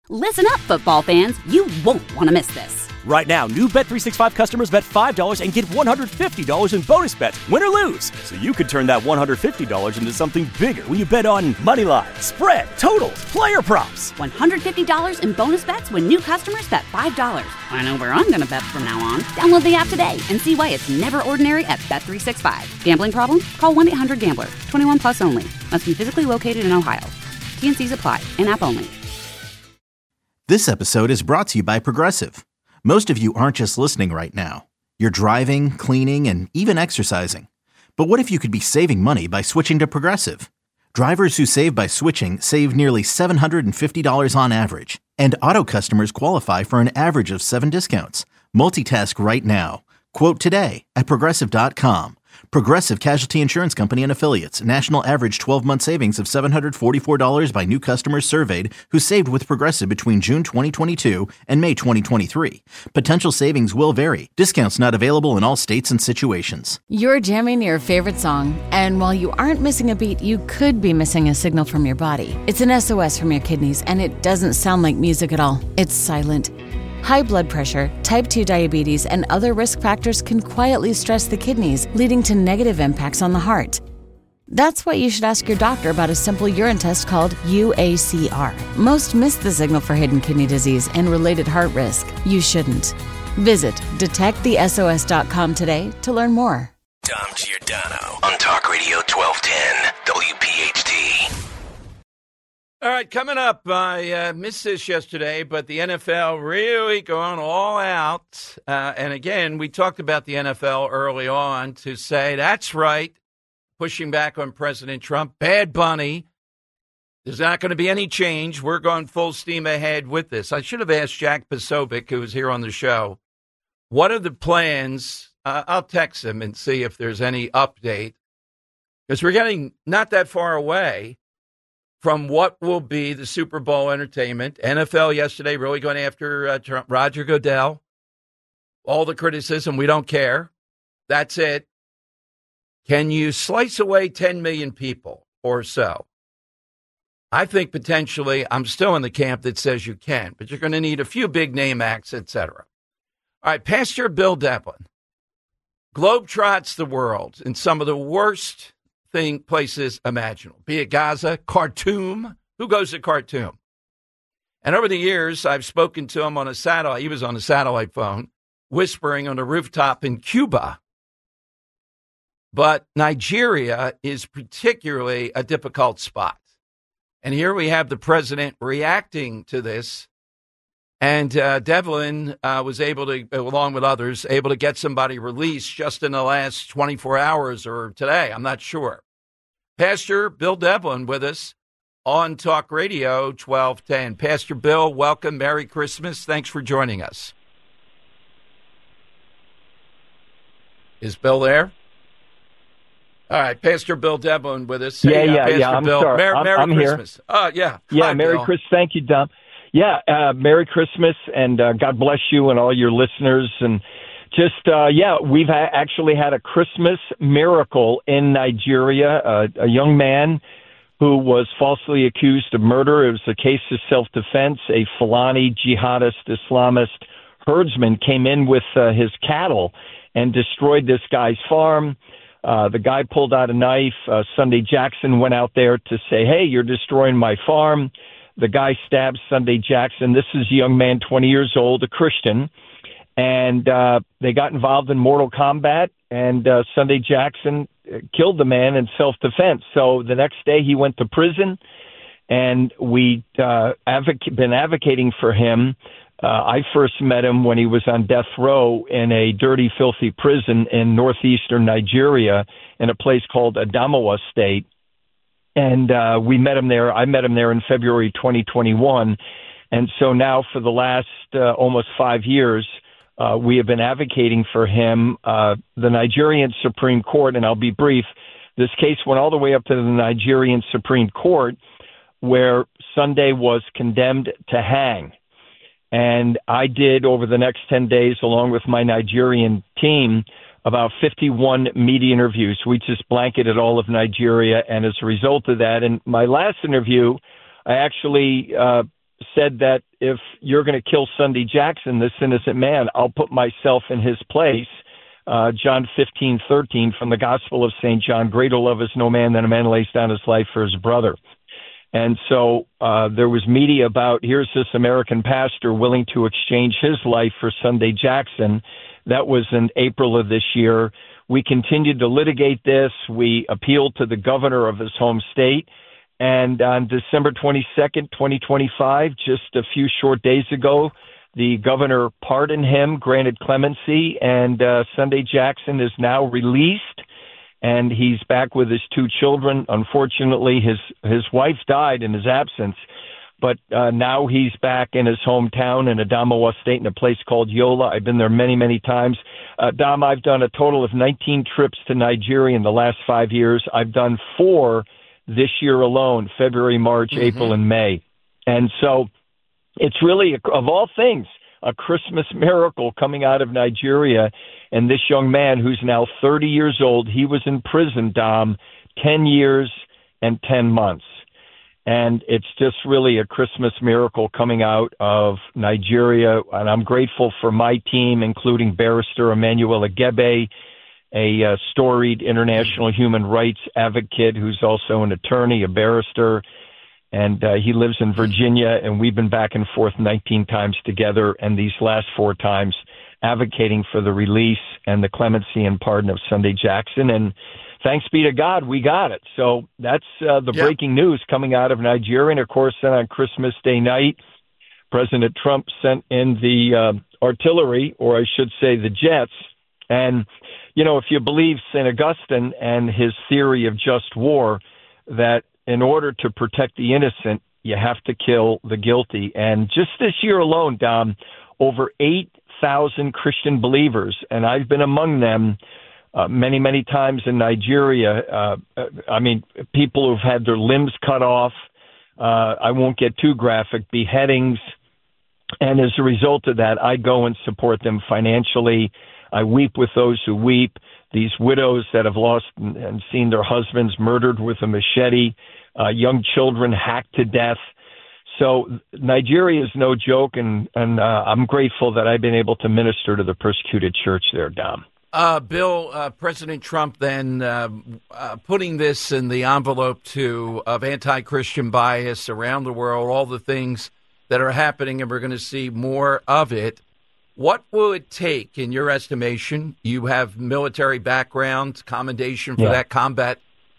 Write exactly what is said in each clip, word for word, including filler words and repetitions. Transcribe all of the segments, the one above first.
Listen up, football fans. You won't want to miss this. Right now, new Bet three sixty-five customers bet five dollars and get one hundred fifty dollars in bonus bets, win or lose. So you could turn that one hundred fifty dollars into something bigger when you bet on money line, spread, totals, player props. one hundred fifty dollars in bonus bets when new customers bet five dollars. I know where I'm going to bet from now on. Download the app today and see why it's never ordinary at Bet three sixty-five. Gambling problem? Call one eight hundred gambler. twenty-one plus only. Must be physically located in Ohio. T N Cs apply. In-app only. This episode is brought to you by Progressive. Most of you aren't just listening right now. You're driving, cleaning, and even exercising. But what if you could be saving money by switching to Progressive? Drivers who save by switching save nearly seven hundred fifty dollars on average. And auto customers qualify for an average of seven discounts. Multitask right now. Quote today at Progressive dot com. Progressive Casualty Insurance Company and Affiliates. National average twelve-month savings of seven hundred forty-four dollars by new customers surveyed who saved with Progressive between June twenty twenty-two and May twenty twenty-three. Potential savings will vary. Discounts not available in all states and situations. You're jamming your favorite song, and while you aren't missing a beat, you could be missing a signal from your body. It's an S O S from your kidneys, and it doesn't sound like music at all. It's silent. High blood pressure, type two diabetes, and other risk factors can quietly stress the kidneys, leading to negative impacts on the heart. That's why you should ask your doctor about a simple urine test called U A C R. Most miss the signal for hidden kidney disease and related heart risk. You shouldn't. Visit detect the S O S dot com today to learn more. Dom Giordano on Talk Radio twelve ten W P H T. All right, coming up, I uh, missed this yesterday, but the N F L really going all out. Uh, and again, we talked about the N F L early on to say, that's right, pushing back on President Trump. Bad Bunny. There's not going to be any change. We're going full steam ahead with this. I should have asked Jack Posobiec, who was here on the show, what are the plans? Uh, I'll text him and see if there's any update, because we're getting not that far away from what will be the Super Bowl entertainment. N F L yesterday really going after uh, Trump, Roger Goodell. All the criticism, we don't care. That's it. Can you slice away ten million people or so? I think potentially, I'm still in the camp that says you can, but you're going to need a few big name acts, et cetera. All right, Pastor Bill Devlin globetrots the world in some of the worst thing places imaginable, be it Gaza, Khartoum. Who goes to Khartoum? And over the years, I've spoken to him on a satellite. He was on a satellite phone, whispering on a rooftop in Cuba. But Nigeria is particularly a difficult spot. And here we have the president reacting to this. And uh, Devlin uh, was able to, along with others, able to get somebody released just in the last twenty-four hours or today. I'm not sure. Pastor Bill Devlin with us on Talk Radio twelve ten. Pastor Bill, welcome. Merry Christmas. Thanks for joining us. Is Bill there? All right, Pastor Bill Devlin with us. Yeah, hey, yeah, uh, Pastor yeah. I'm Bill. sorry. Merry, I'm, Merry I'm Christmas. Here. Oh, yeah. Yeah, Hi, Merry Bill. Christmas. Thank you, Dom. Yeah, uh, Merry Christmas, and uh, God bless you and all your listeners. And just, uh, yeah, we've ha- actually had a Christmas miracle in Nigeria. Uh, a young man who was falsely accused of murder. It was a case of self-defense. A Fulani jihadist Islamist herdsman came in with uh, his cattle and destroyed this guy's farm. Uh, the guy pulled out a knife. Uh, Sunday Jackson went out there to say, hey, you're destroying my farm. The guy stabs Sunday Jackson. This is a young man, twenty years old, a Christian. And uh, they got involved in mortal combat, and uh, Sunday Jackson killed the man in self-defense. So the next day he went to prison, and we've uh, advoc- been advocating for him. Uh, I first met him when he was on death row in a dirty, filthy prison in northeastern Nigeria in a place called Adamawa State. And uh, we met him there. I met him there in February twenty twenty-one. And so now for the last uh, almost five years, uh, we have been advocating for him. Uh, the Nigerian Supreme Court, and I'll be brief, this case went all the way up to the Nigerian Supreme Court, where Sunday was condemned to hang. And I did, over the next ten days, along with my Nigerian team, about fifty-one media interviews. We just blanketed all of Nigeria. And as a result of that, in my last interview, I actually uh, said that if you're going to kill Sunday Jackson, this innocent man, I'll put myself in his place. Uh, John fifteen thirteen from the Gospel of Saint John, greater love is no man than a man lays down his life for his brother. And so uh, there was media about, here's this American pastor willing to exchange his life for Sunday Jackson. That was in April of this year. We continued to litigate this. We appealed to the governor of his home state. And on December twenty-second, twenty twenty-five, just a few short days ago, the governor pardoned him, granted clemency, and uh, Sunday Jackson is now released, and he's back with his two children. Unfortunately, his, his wife died in his absence, but uh, now he's back in his hometown in Adamawa State in a place called Yola. I've been there many, many times. Uh, Dom, I've done a total of nineteen trips to Nigeria in the last five years. I've done four this year alone, February, March, mm-hmm. April, and May. And so it's really, of all things, a Christmas miracle coming out of Nigeria. And this young man, who's now thirty years old, he was in prison, Dom, ten years and ten months. And it's just really a Christmas miracle coming out of Nigeria. And I'm grateful for my team, including Barrister Emmanuel Agebe, a uh, storied international human rights advocate who's also an attorney, a barrister, and uh, he lives in Virginia, and we've been back and forth nineteen times together, and these last four times advocating for the release and the clemency and pardon of Sunday Jackson. And thanks be to God, we got it. So that's uh, the yeah. breaking news coming out of Nigeria. And, of course, then on Christmas Day night, President Trump sent in the uh, artillery, or I should say the jets. And, you know, if you believe Saint Augustine and his theory of just war, that in order to protect the innocent, you have to kill the guilty. And just this year alone, Dom, over eight thousand Christian believers, and I've been among them uh, many, many times in Nigeria. Uh, I mean, people who've had their limbs cut off. Uh, I won't get too graphic, beheadings. And as a result of that, I go and support them financially. I weep with those who weep. These widows that have lost and seen their husbands murdered with a machete, uh, young children hacked to death. So Nigeria is no joke, and, and uh, I'm grateful that I've been able to minister to the persecuted church there, Dom. Uh, Bill, uh, President Trump then uh, uh, putting this in the envelope too of anti-Christian bias around the world, all the things that are happening, and we're going to see more of it. What will it take, in your estimation? You have military background, commendation for yeah. that combat.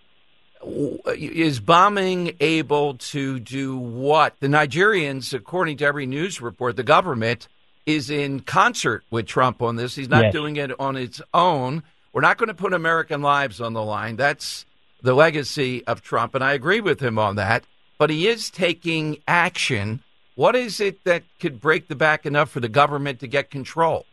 Is bombing able to do what? The Nigerians, according to every news report, the government is in concert with Trump on this. He's not yes. doing it on its own. We're not going to put American lives on the line. That's the legacy of Trump, and I agree with him on that. But he is taking action. What is it that could break the back enough for the government to get control?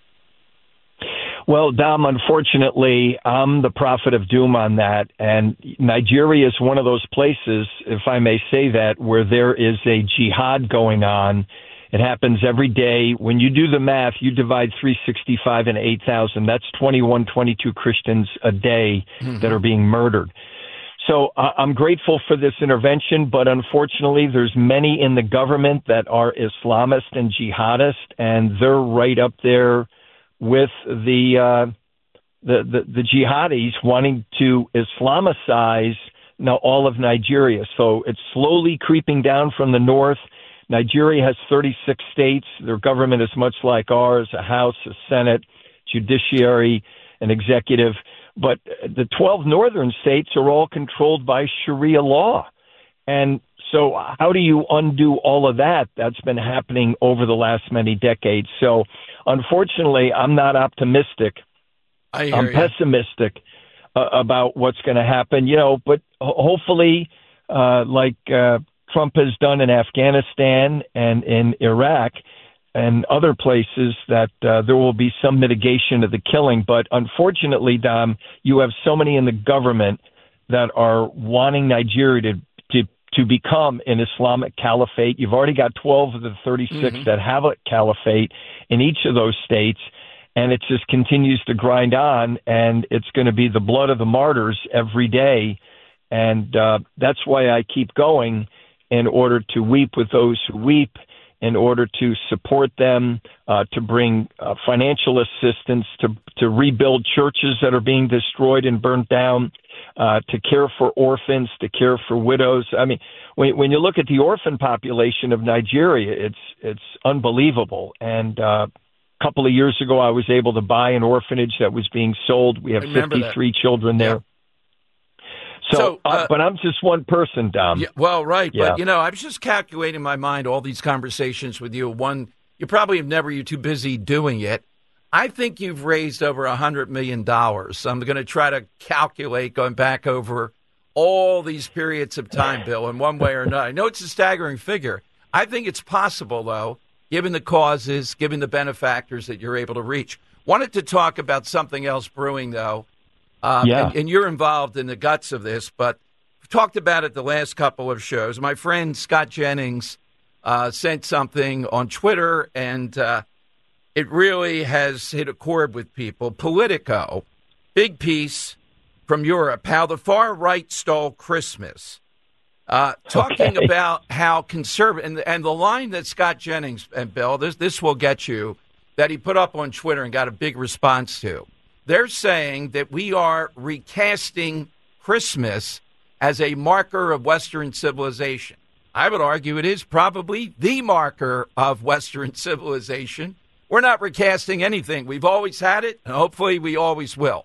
Well, Dom, unfortunately, I'm the prophet of doom on that. And Nigeria is one of those places, if I may say that, where there is a jihad going on. It happens every day. When you do the math, you divide three sixty-five and eight thousand. That's twenty-one, twenty-two Christians a day mm-hmm. that are being murdered. So uh, I'm grateful for this intervention, but unfortunately, there's many in the government that are Islamist and jihadist, and they're right up there with the, uh, the the the jihadis wanting to Islamicize now all of Nigeria. So it's slowly creeping down from the north. Nigeria has thirty-six states. Their government is much like ours: a House, a Senate, judiciary, an executive. But the twelve northern states are all controlled by Sharia law. And so how do you undo all of that? That's been happening over the last many decades. So unfortunately, I'm not optimistic. I hear I'm you. pessimistic uh, about what's going to happen, you know, but hopefully, uh, like uh, Trump has done in Afghanistan and in Iraq and other places, that uh, there will be some mitigation of the killing. But unfortunately, Dom, you have so many in the government that are wanting Nigeria to to, to become an Islamic caliphate. You've already got twelve of the thirty-six mm-hmm. that have a caliphate in each of those states, and it just continues to grind on, and it's going to be the blood of the martyrs every day. And uh, that's why I keep going. in order to weep with those who weep, in order to support them, uh, to bring uh, financial assistance, to to rebuild churches that are being destroyed and burnt down, uh, to care for orphans, to care for widows. I mean, when, when you look at the orphan population of Nigeria, it's it's unbelievable. And uh, a couple of years ago, I was able to buy an orphanage that was being sold. We have fifty-three that. children there. Yeah. So, so uh, uh, but I'm just one person, Dom. Yeah, well, right. Yeah. But, you know, I was just calculating in my mind all these conversations with you. One, you probably have never, you're too busy doing it. I think you've raised over one hundred million dollars. I'm going to try to calculate going back over all these periods of time, Bill, in one way or another. I know it's a staggering figure. I think it's possible, though, given the causes, given the benefactors that you're able to reach. Wanted to talk about something else brewing, though. Um, yeah. and, and you're involved in the guts of this, but we've talked about it the last couple of shows. My friend Scott Jennings uh, sent something on Twitter, and uh, it really has hit a chord with people. Politico, big piece from Europe, how the far right stole Christmas. Uh, talking okay. about how conservative, and, and the line that Scott Jennings, and Bill, this, this will get you, that he put up on Twitter and got a big response to. They're saying that we are recasting Christmas as a marker of Western civilization. I would argue it is probably the marker of Western civilization. We're not recasting anything. We've always had it, and hopefully we always will.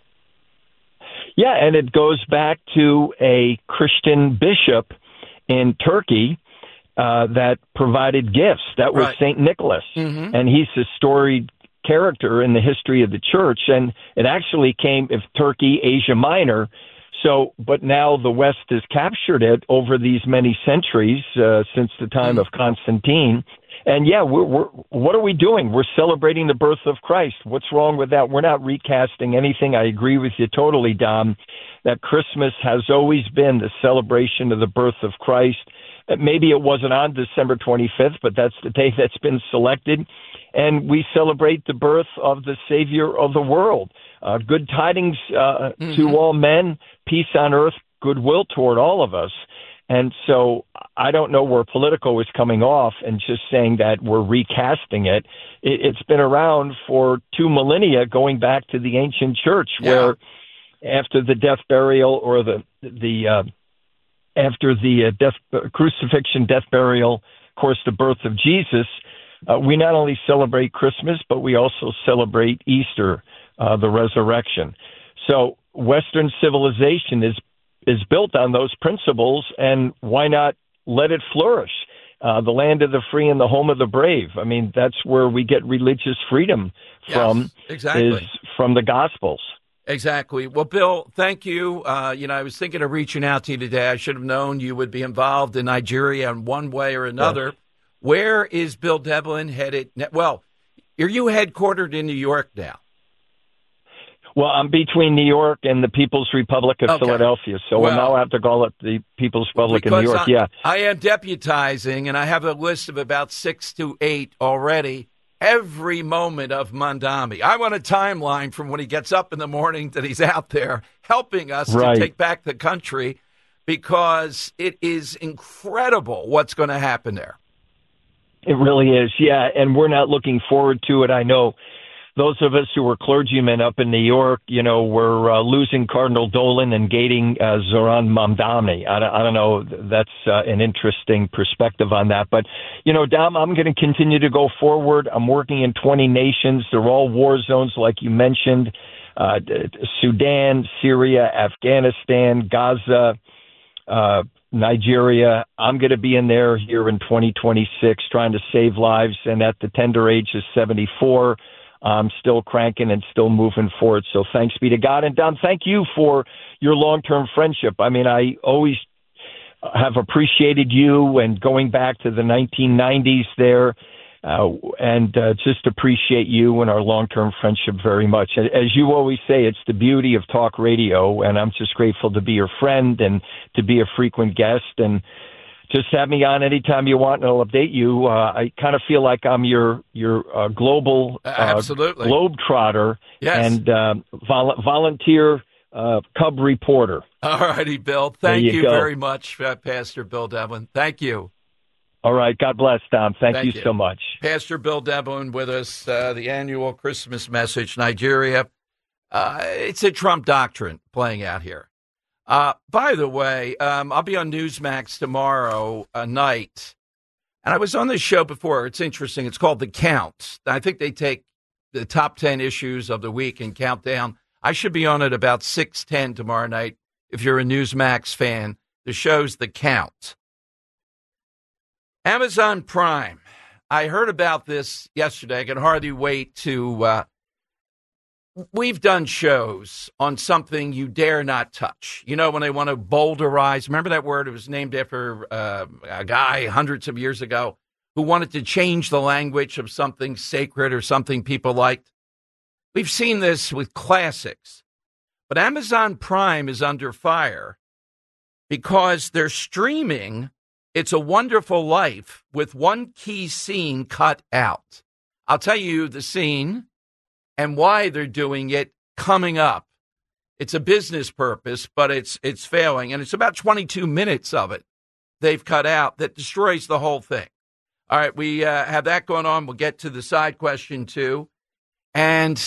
Yeah, and it goes back to a Christian bishop in Turkey uh, that provided gifts. That was right. Saint Nicholas, mm-hmm. and he's a storied character in the history of the church, and it actually came of Turkey, Asia Minor. So, but now the West has captured it over these many centuries uh, since the time mm. of Constantine. And yeah, we're, we're, what are we doing? We're celebrating the birth of Christ. What's wrong with that? We're not recasting anything. I agree with you totally, Dom, that Christmas has always been the celebration of the birth of Christ. Maybe it wasn't on December twenty-fifth, but that's the day that's been selected. And we celebrate the birth of the Savior of the world. Uh, good tidings uh, mm-hmm. to all men, peace on earth, goodwill toward all of us. And so I don't know where Politico is coming off and just saying that we're recasting it. it it's been around for two millennia, going back to the ancient church, yeah. where after the death, burial, or the the uh, after the uh, death, uh, crucifixion, death, burial, of course, the birth of Jesus, uh, we not only celebrate Christmas, but we also celebrate Easter, uh, the resurrection. So Western civilization is is built on those principles, and why not let it flourish? Uh, the land of the free and the home of the brave. I mean, that's where we get religious freedom from, yes, exactly. is from the Gospels. Exactly. Well, Bill, thank you. Uh, you know, I was thinking of reaching out to you today. I should have known you would be involved in Nigeria in one way or another. Yes. Where is Bill Devlin headed? Well, are you headquartered in New York now? Well, I'm between New York and the People's Republic of okay. Philadelphia, so well, we'll now have to call it the People's Republic of New York. I, yeah, I am deputizing, and I have a list of about six to eight already. Every moment of Mandami. I want a timeline from when he gets up in the morning that he's out there helping us right. to take back the country, because it is incredible what's going to happen there. It really is, yeah, and we're not looking forward to it. I know those of us who were clergymen up in New York, you know, we're uh, losing Cardinal Dolan and gaining uh, Zoran Mamdani. I don't, I don't know. That's uh, an interesting perspective on that. But, you know, Dom, I'm going to continue to go forward. I'm working in twenty nations. They're all war zones, like you mentioned. Uh, Sudan, Syria, Afghanistan, Gaza, uh, Nigeria. I'm going to be in there here in twenty twenty-six trying to save lives. And at the tender age of seventy-four, I'm still cranking and still moving forward. So thanks be to God. And Don, thank you for your long-term friendship. I mean, I always have appreciated you, and going back to the nineteen nineties there, uh, and uh, just appreciate you and our long-term friendship very much. As you always say, it's the beauty of talk radio, and I'm just grateful to be your friend and to be a frequent guest. And just have me on anytime you want, and I'll update you. Uh, I kind of feel like I'm your your uh, global uh, Absolutely. globetrotter yes. and uh, vol- volunteer uh, Cub reporter. All righty, Bill. Thank you you go. very much, uh, Pastor Bill Devlin. Thank you. All right. God bless, Tom. Thank, Thank you, you so much. Pastor Bill Devlin with us, uh, the annual Christmas message, Nigeria. Uh, it's a Trump doctrine playing out here. Uh, by the way, um, I'll be on Newsmax tomorrow uh, night. And I was on this show before. It's interesting. It's called The Count. I think they take the top ten issues of the week and count down. I should be on at about six ten tomorrow night. If you're a Newsmax fan, the show's The Count. Amazon Prime. I heard about this yesterday. I can hardly wait to. Uh, we've done shows on something you dare not touch. You know, when they want to boulderize. Remember that word? It was named after uh, a guy hundreds of years ago who wanted to change the language of something sacred or something people liked. We've seen this with classics. But Amazon Prime is under fire because they're streaming It's a Wonderful Life with one key scene cut out. I'll tell you the scene and why they're doing it coming up. It's a business purpose, but it's it's failing. And it's about twenty-two minutes of it they've cut out that destroys the whole thing. All right, we uh, have that going on. We'll get to the side question, too. And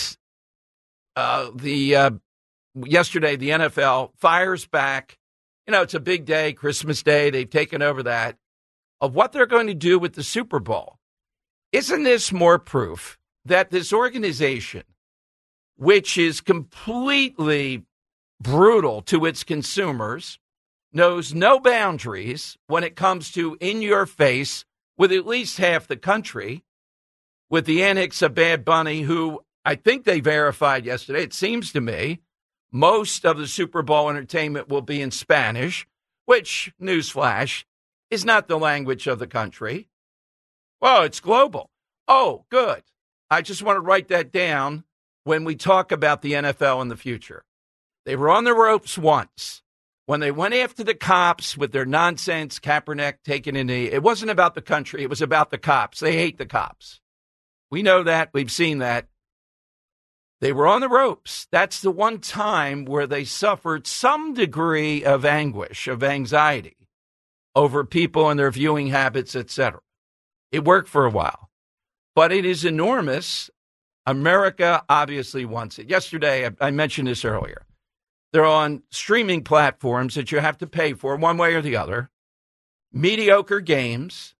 uh, the uh, yesterday, the N F L fires back. You know, it's a big day, Christmas Day. They've taken over that, of what they're going to do with the Super Bowl. Isn't this more proof that this organization, which is completely brutal to its consumers, knows no boundaries when it comes to in your face with at least half the country, with the antics of Bad Bunny, who I think they verified yesterday, it seems to me, most of the Super Bowl entertainment will be in Spanish, which, newsflash, is not the language of the country. Well, it's global. Oh, good. I just want to write that down when we talk about the N F L in the future. They were on the ropes once. When they went after the cops with their nonsense, Kaepernick taking a knee, it wasn't about the country. It was about the cops. They hate the cops. We know that. We've seen that. They were on the ropes. That's the one time where they suffered some degree of anguish, of anxiety over people and their viewing habits, et cetera. It worked for a while, but it is enormous. America obviously wants it. Yesterday, I, I mentioned this earlier. They're on streaming platforms that you have to pay for one way or the other. Mediocre games,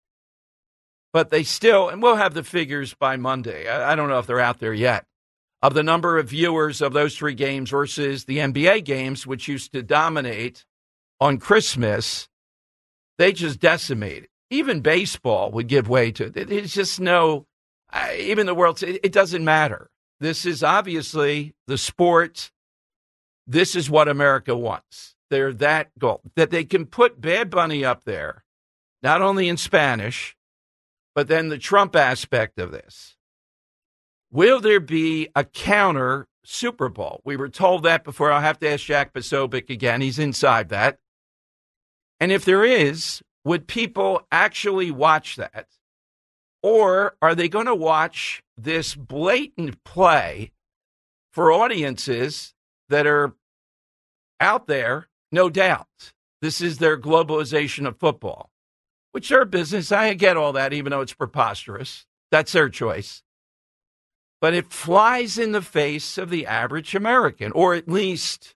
but they still, and we'll have the figures by Monday. I, I don't know if they're out there yet, of the number of viewers of those three games versus the N B A games, which used to dominate on Christmas. They just decimated. Even baseball would give way to it. It's just no, uh, even the world, it, it doesn't matter. This is obviously the sport. This is what America wants. They're that goal, that they can put Bad Bunny up there, not only in Spanish, but then the Trump aspect of this. Will there be a counter Super Bowl? We were told that before. I'll have to ask Jack Posobiec again. He's inside that. And if there is, would people actually watch that? Or are they going to watch this blatant play for audiences that are out there? No doubt. This is their globalization of football, which their business. I get all that, even though it's preposterous. That's their choice. But it flies in the face of the average American, or at least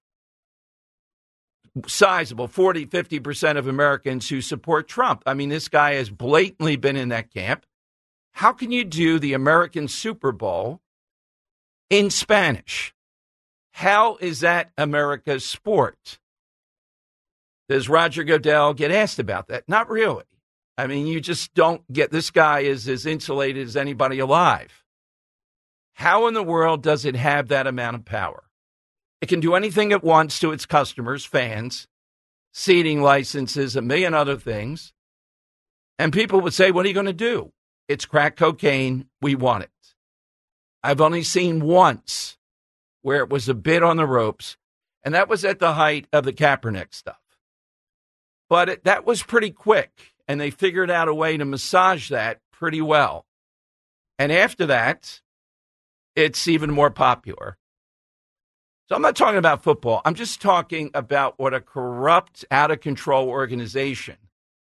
sizable, forty, fifty percent of Americans who support Trump. I mean, this guy has blatantly been in that camp. How can you do the American Super Bowl in Spanish? How is that America's sport? Does Roger Goodell get asked about that? Not really. I mean, you just don't get, this guy is as insulated as anybody alive. How in the world does it have that amount of power? It can do anything it wants to its customers, fans, seating licenses, a million other things. And people would say, what are you going to do? It's crack cocaine. We want it. I've only seen once where it was a bit on the ropes, and that was at the height of the Kaepernick stuff. But it, that was pretty quick, and they figured out a way to massage that pretty well. And after that, it's even more popular. So I'm not talking about football. I'm just talking about what a corrupt, out-of-control organization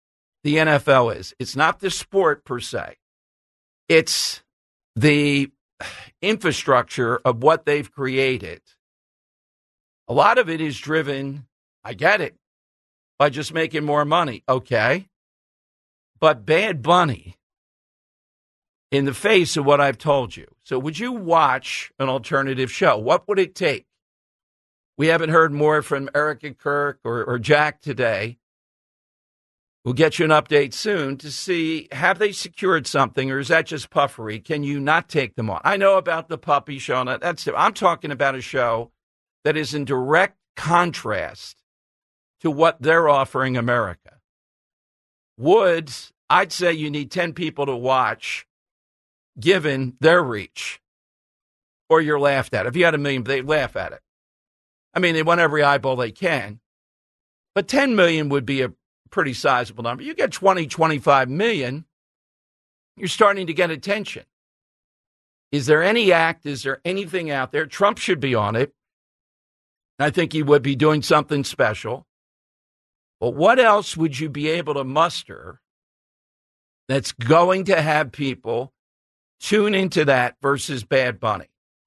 the N F L is. It's not the sport per se. It's the infrastructure of what they've created. A lot of it is driven, I get it, by just making more money. Okay. But Bad Bunny, in the face of what I've told you. So would you watch an alternative show? What would it take? We haven't heard more from Erica Kirk or, or Jack today. We'll get you an update soon to see, have they secured something, or is that just puffery? Can you not take them on? I know about the puppy show. That's it. I'm talking about a show that is in direct contrast to what they're offering America. Would, I'd say you need ten people to watch, given their reach, or you're laughed at. If you had a million, they laugh at it. I mean, they want every eyeball they can, but ten million would be a pretty sizable number. You get twenty, twenty-five million, you're starting to get attention. Is there any act? Is there anything out there? Trump should be on it. I think he would be doing something special. But what else would you be able to muster that's going to have people tune into that versus Bad Bunny?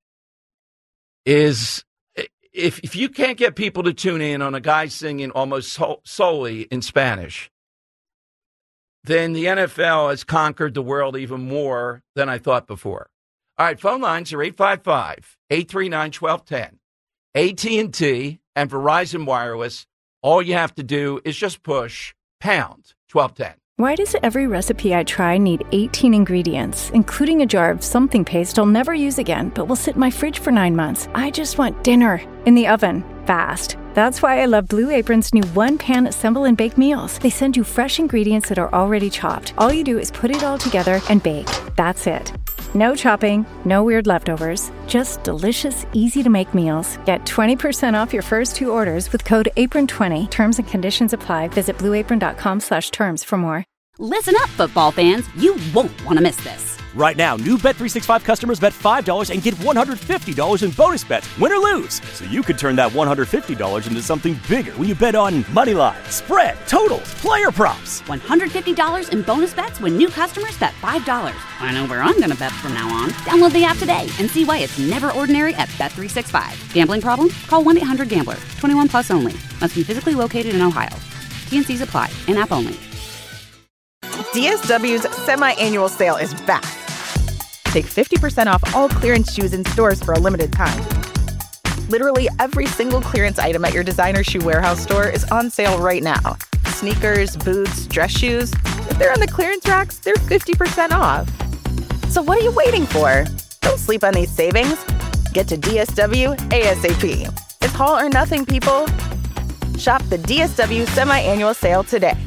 Is if if you can't get people to tune in on a guy singing almost so, solely in Spanish, then the N F L has conquered the world even more than I thought before. All right, phone lines are eight five five, eight three nine, one two one zero. A T and T and Verizon Wireless, all you have to do is just push pound twelve ten. Why does every recipe I try need eighteen ingredients, including a jar of something paste I'll never use again, but will sit in my fridge for nine months? I just want dinner in the oven, fast. That's why I love Blue Apron's new one-pan assemble and bake meals. They send you fresh ingredients that are already chopped. All you do is put it all together and bake. That's it. No chopping, no weird leftovers, just delicious, easy-to-make meals. Get twenty percent off your first two orders with code apron twenty. Terms and conditions apply. Visit blueapron.com slash terms for more. Listen up, football fans. You won't want to miss this. Right now, new Bet three sixty-five customers bet five dollars and get one hundred fifty dollars in bonus bets, win or lose. So you could turn that one hundred fifty dollars into something bigger when you bet on money line, spread, totals, player props. one hundred fifty dollars in bonus bets when new customers bet five dollars. I know where I'm going to bet from now on. Download the app today and see why it's never ordinary at Bet three sixty-five. Gambling problem? Call one eight hundred gambler. twenty-one plus only. Must be physically located in Ohio. T and C's apply. In-app only. D S W's semi-annual sale is back. Take fifty percent off all clearance shoes in stores for a limited time. Literally every single clearance item at your designer shoe warehouse store is on sale right now. Sneakers, boots, dress shoes. If they're on the clearance racks, they're fifty percent off. So what are you waiting for? Don't sleep on these savings. Get to D S W ASAP. It's haul or nothing, people. Shop the D S W semi-annual sale today.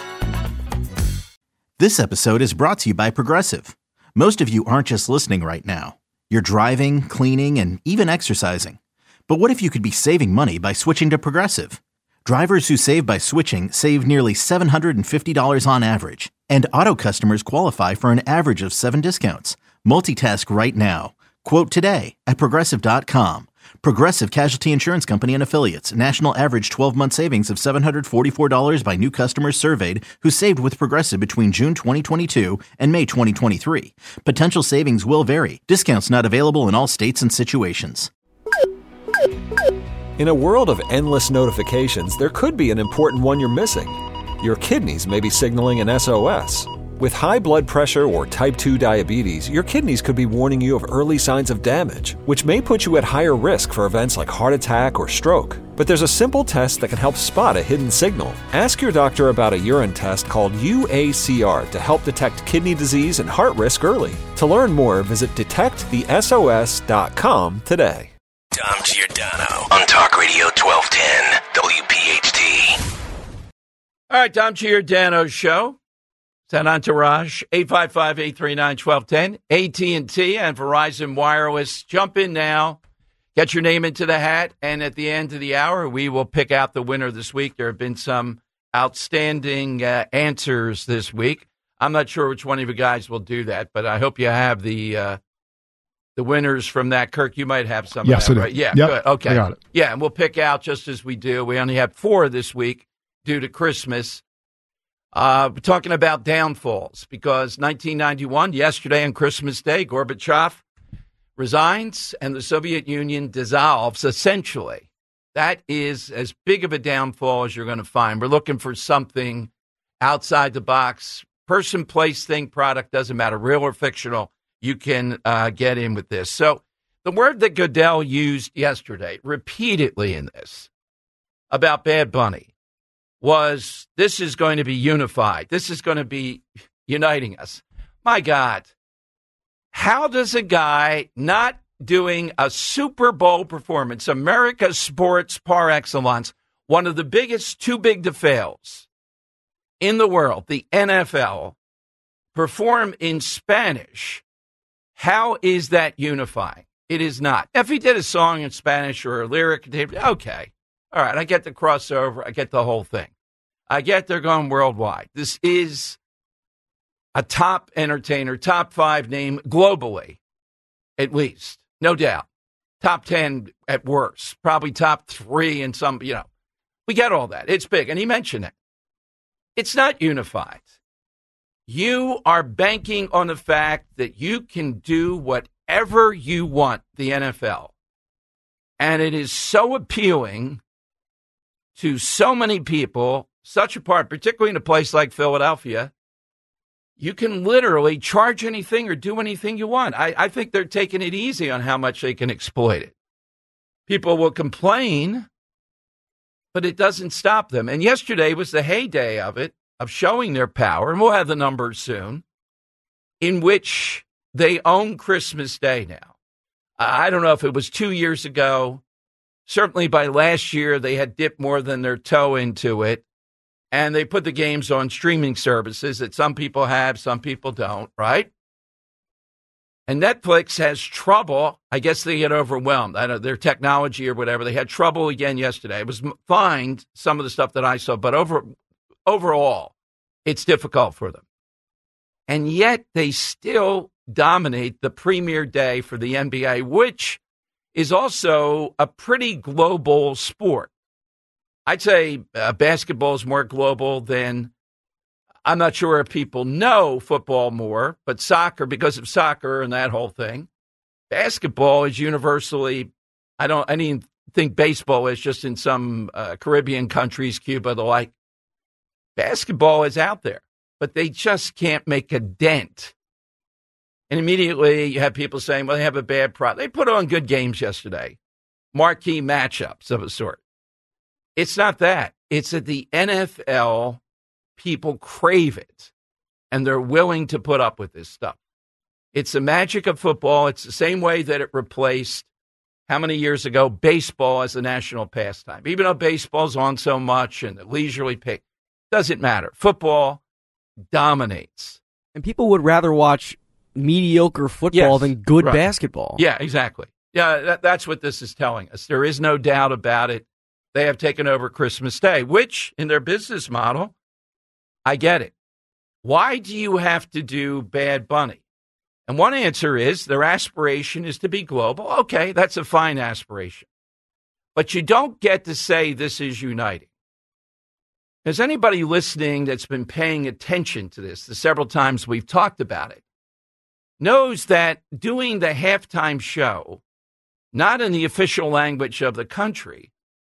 This episode is brought to you by Progressive. Most of you aren't just listening right now. You're driving, cleaning, and even exercising. But what if you could be saving money by switching to Progressive? Drivers who save by switching save nearly seven hundred fifty dollars on average. And auto customers qualify for an average of seven discounts. Multitask right now. Quote today at Progressive dot com. Progressive Casualty Insurance Company and Affiliates. National average twelve-month savings of seven hundred forty-four dollars by new customers surveyed who saved with Progressive between June twenty twenty-two and May twenty twenty-three. Potential savings will vary. Discounts not available in all states and situations. In a world of endless notifications, there could be an important one you're missing. Your kidneys may be signaling an S O S. With high blood pressure or type two diabetes, your kidneys could be warning you of early signs of damage, which may put you at higher risk for events like heart attack or stroke. But there's a simple test that can help spot a hidden signal. Ask your doctor about a urine test called U A C R to help detect kidney disease and heart risk early. To learn more, visit detect the S O S dot com today. Dom Giordano on Talk Radio twelve ten W P H T. All right, Dom Giordano's show. That entourage, eight five five, eight three nine, one two one zero. A T and T and Verizon Wireless. Jump in now. Get your name into the hat. And at the end of the hour, we will pick out the winner this week. There have been some outstanding uh, answers this week. I'm not sure which one of you guys will do that, but I hope you have the uh, the winners from that. Kirk, you might have some yes, of that, I right? do. Yeah, yep, good. Okay. I got it. Yeah, and we'll pick out just as we do. We only have four this week due to Christmas. Uh, we're talking about downfalls because nineteen ninety-one, yesterday on Christmas Day, Gorbachev resigns and the Soviet Union dissolves, essentially. That is as big of a downfall as you're going to find. We're looking for something outside the box. Person, place, thing, product, doesn't matter, real or fictional, you can uh, get in with this. So the word that Goodell used yesterday repeatedly in this about Bad Bunny was, this is going to be unified. This is going to be uniting us. My God, how does a guy not doing a Super Bowl performance, America's sports par excellence, one of the biggest too big to fails in the world, the N F L, perform in Spanish? How is that unifying? It is not. If he did a song in Spanish or a lyric, okay. All right, I get the crossover. I get the whole thing. I get they're going worldwide. This is a top entertainer, top five name globally, at least. No doubt. Top ten at worst. Probably top three in some, you know. We get all that. It's big. And he mentioned it. It's not unified. You are banking on the fact that you can do whatever you want, the N F L. And it is so appealing to so many people, such a part, particularly in a place like Philadelphia. You can literally charge anything or do anything you want. I, I think they're taking it easy on how much they can exploit it. People will complain, but it doesn't stop them. And yesterday was the heyday of it, of showing their power, and we'll have the numbers soon, in which they own Christmas Day now. I don't know if it was two years ago. Certainly by last year, they had dipped more than their toe into it. And they put the games on streaming services that some people have, some people don't, right? And Netflix has trouble. I guess they get overwhelmed. I don't know, their technology or whatever. They had trouble again yesterday. It was fine, some of the stuff that I saw, but over overall, it's difficult for them. And yet they still dominate the premier day for the N B A, which is also a pretty global sport. I'd say uh, basketball is more global than, I'm not sure if people know football more, but soccer, because of soccer and that whole thing, basketball is universally, I don't, I didn't think baseball is just in some uh, Caribbean countries, Cuba, the like. Basketball is out there, but they just can't make a dent. And immediately you have people saying, well, they have a bad product. They put on good games yesterday, marquee matchups of a sort. It's not that. It's that the N F L people crave it, and they're willing to put up with this stuff. It's the magic of football. It's the same way that it replaced, how many years ago, baseball as a national pastime. Even though baseball's on so much and the leisurely pick, doesn't matter. Football dominates. And people would rather watch mediocre football yes, than good right. basketball. Yeah, exactly. Yeah, that, that's what this is telling us. There is no doubt about it. They have taken over Christmas Day, which in their business model, I get it. Why do you have to do Bad Bunny? And one answer is their aspiration is to be global. Okay, that's a fine aspiration. But you don't get to say this is uniting. Has anybody listening that's been paying attention to this, the several times we've talked about it, knows that doing the halftime show, not in the official language of the country,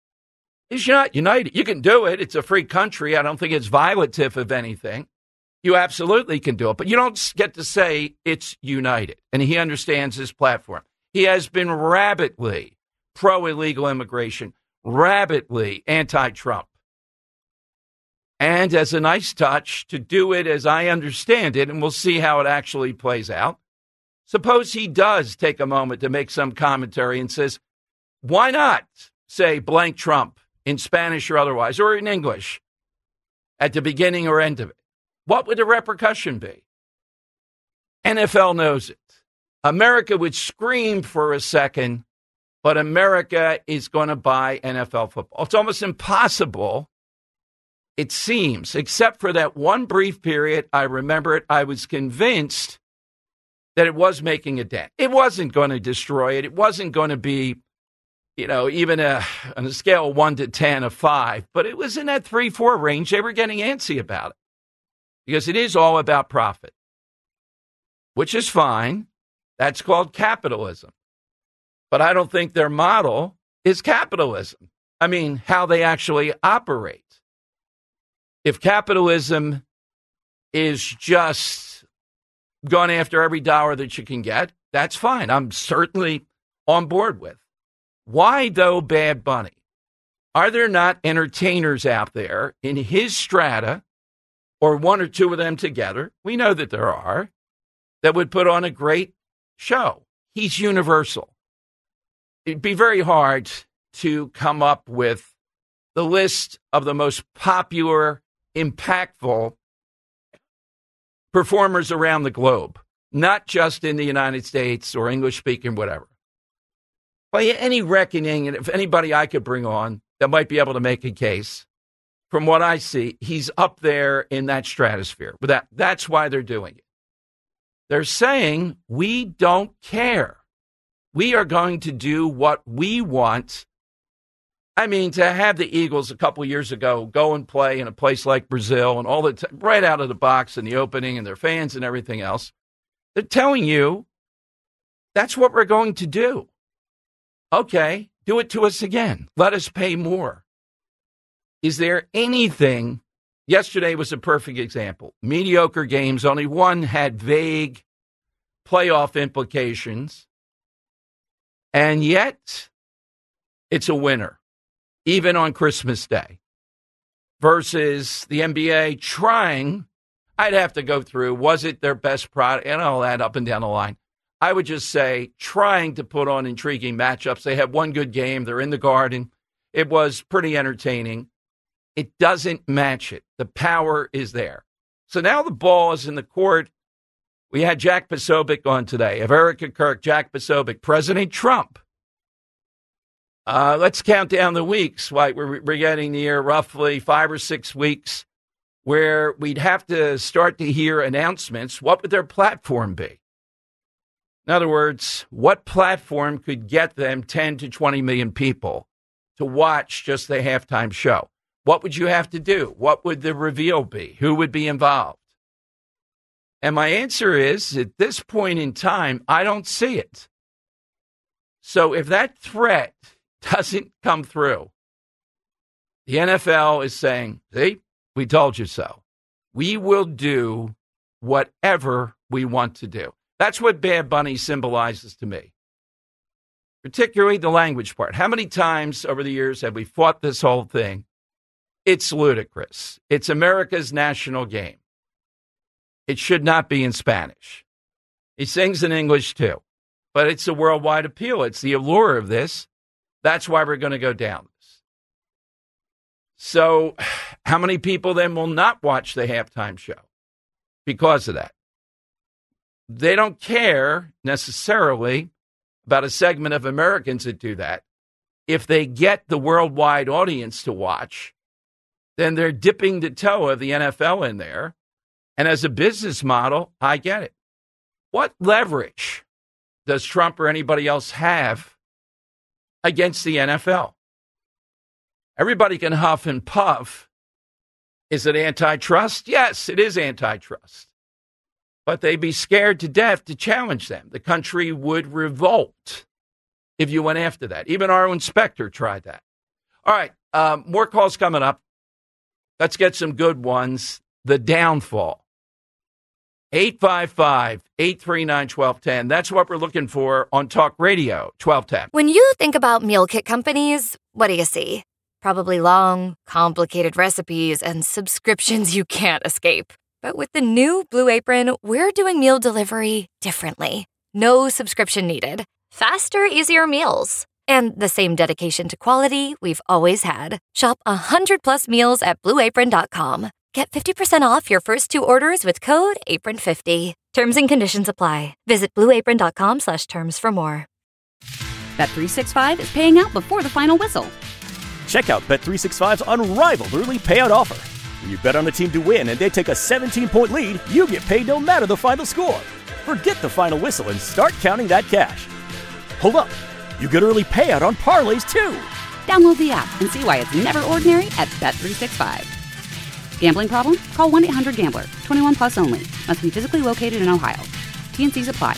is not united. You can do it. It's a free country. I don't think it's violative of anything. You absolutely can do it, but you don't get to say it's united. And he understands his platform. He has been rabidly pro-illegal immigration, rabidly anti-Trump. And as a nice touch, to do it as I understand it, and we'll see how it actually plays out, suppose he does take a moment to make some commentary and says, why not say blank Trump in Spanish or otherwise, or in English at the beginning or end of it? What would the repercussion be? N F L knows it. America would scream for a second, but America is going to buy N F L football. It's almost impossible, it seems, except for that one brief period. I remember it. I was convinced that it was making a dent. It wasn't going to destroy it. It wasn't going to be, you know, even a, on a scale of one to ten, a five. But it was in that three, four range. They were getting antsy about it. because it is all about profit, which is fine. That's called capitalism. But I don't think their model is capitalism. I mean, how they actually operate. If capitalism is just going after every dollar that you can get, that's fine. I'm certainly on board with. Why, though, Bad Bunny? Are there not entertainers out there in his strata, or one or two of them together? We know that there are, that would put on a great show. He's universal. It'd be very hard to come up with the list of the most popular, impactful performers around the globe, not just in the United States or English speaking, whatever. By any reckoning, and if anybody I could bring on that might be able to make a case, from what I see, he's up there in that stratosphere. But that, that's why they're doing it. They're saying, we don't care. We are going to do what we want. I mean, to have the Eagles a couple years ago go and play in a place like Brazil and all the t- right out of the box in the opening and their fans and everything else, they're telling you that's what we're going to do. Okay, do it to us again. Let us pay more. Is there anything? Yesterday was a perfect example. Mediocre games, only one had vague playoff implications. And yet, it's a winner, even on Christmas Day, versus the N B A trying. I'd have to go through, was it their best product, and all that up and down the line. I would just say trying to put on intriguing matchups. They had one good game. They're in the Garden. It was pretty entertaining. It doesn't match it. The power is there. So now the ball is in the court. We had Jack Posobiec on today. Of Erica Kirk, Jack Posobiec, President Trump. Uh, let's count down the weeks. Right, we're, we're getting near roughly five or six weeks where we'd have to start to hear announcements. What would their platform be? In other words, what platform could get them ten to twenty million people to watch just the halftime show? What would you have to do? What would the reveal be? Who would be involved? And my answer is, at this point in time, I don't see it. So if that threat doesn't come through, the N F L is saying, see, we told you so. We will do whatever we want to do. That's what Bad Bunny symbolizes to me, particularly the language part. How many times over the years have we fought this whole thing? It's ludicrous. It's America's national game. It should not be in Spanish. He sings in English, too. But it's a worldwide appeal. It's the allure of this. That's why we're going to go down this. So how many people then will not watch the halftime show because of that? They don't care necessarily about a segment of Americans that do that. If they get the worldwide audience to watch, then they're dipping the toe of the N F L in there. And as a business model, I get it. What leverage does Trump or anybody else have against the N F L? Everybody can huff and puff. Is it antitrust? Yes, it is antitrust. But they'd be scared to death to challenge them. The country would revolt if you went after that. Even our own Spectre tried that. All right, um, more calls coming up. Let's get some good ones. The downfall. eight five five, eight three nine, one two one zero. That's what we're looking for on Talk Radio twelve ten. When you think about meal kit companies, what do you see? Probably long, complicated recipes and subscriptions you can't escape. But with the new Blue Apron, we're doing meal delivery differently. No subscription needed. Faster, easier meals. And the same dedication to quality we've always had. Shop one hundred plus meals at blue apron dot com. Get fifty percent off your first two orders with code apron fifty. Terms and conditions apply. Visit blue apron dot com slash terms for more. Bet three sixty-five is paying out before the final whistle. Check out Bet three sixty-five's unrivaled early payout offer. When you bet on a team to win and they take a seventeen-point lead, you get paid no matter the final score. Forget the final whistle and start counting that cash. Hold up. You get early payout on parlays, too. Download the app and see why it's never ordinary at Bet three sixty-five. Gambling problem? Call one eight hundred gambler. twenty-one plus only. Must be physically located in Ohio. T N Cs apply.